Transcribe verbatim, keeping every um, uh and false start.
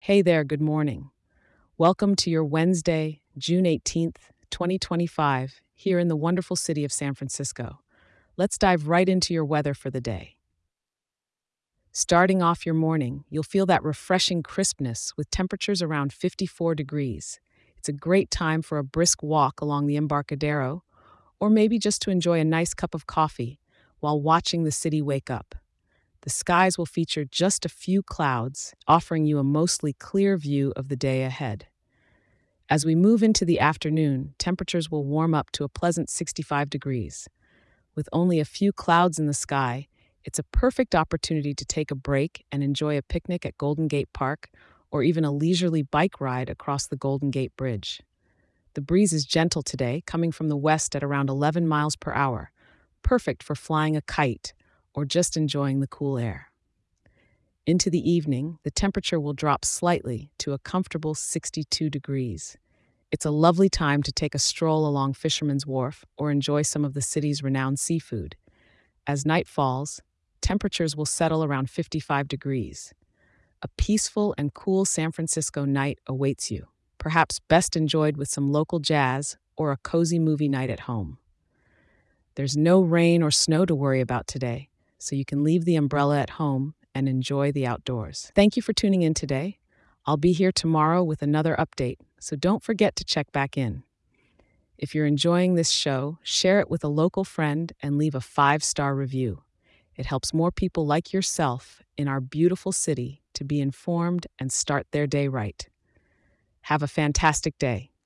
Hey there, good morning. Welcome to your Wednesday, June eighteenth, twenty twenty-five, here in the wonderful city of San Francisco. Let's dive right into your weather for the day. Starting off your morning, you'll feel that refreshing crispness with temperatures around fifty-four degrees. It's a great time for a brisk walk along the Embarcadero, or maybe just to enjoy a nice cup of coffee while watching the city wake up. The skies will feature just a few clouds, offering you a mostly clear view of the day ahead. As we move into the afternoon, temperatures will warm up to a pleasant sixty-five degrees. With only a few clouds in the sky, it's a perfect opportunity to take a break and enjoy a picnic at Golden Gate Park or even a leisurely bike ride across the Golden Gate Bridge. The breeze is gentle today, coming from the west at around eleven miles per hour, perfect for flying a kite or just enjoying the cool air. Into the evening, the temperature will drop slightly to a comfortable sixty-two degrees. It's a lovely time to take a stroll along Fisherman's Wharf or enjoy some of the city's renowned seafood. As night falls, temperatures will settle around fifty-five degrees. A peaceful and cool San Francisco night awaits you, perhaps best enjoyed with some local jazz or a cozy movie night at home. There's no rain or snow to worry about today, so you can leave the umbrella at home and enjoy the outdoors. Thank you for tuning in today. I'll be here tomorrow with another update, so don't forget to check back in. If you're enjoying this show, share it with a local friend and leave a five-star review. It helps more people like yourself in our beautiful city to be informed and start their day right. Have a fantastic day.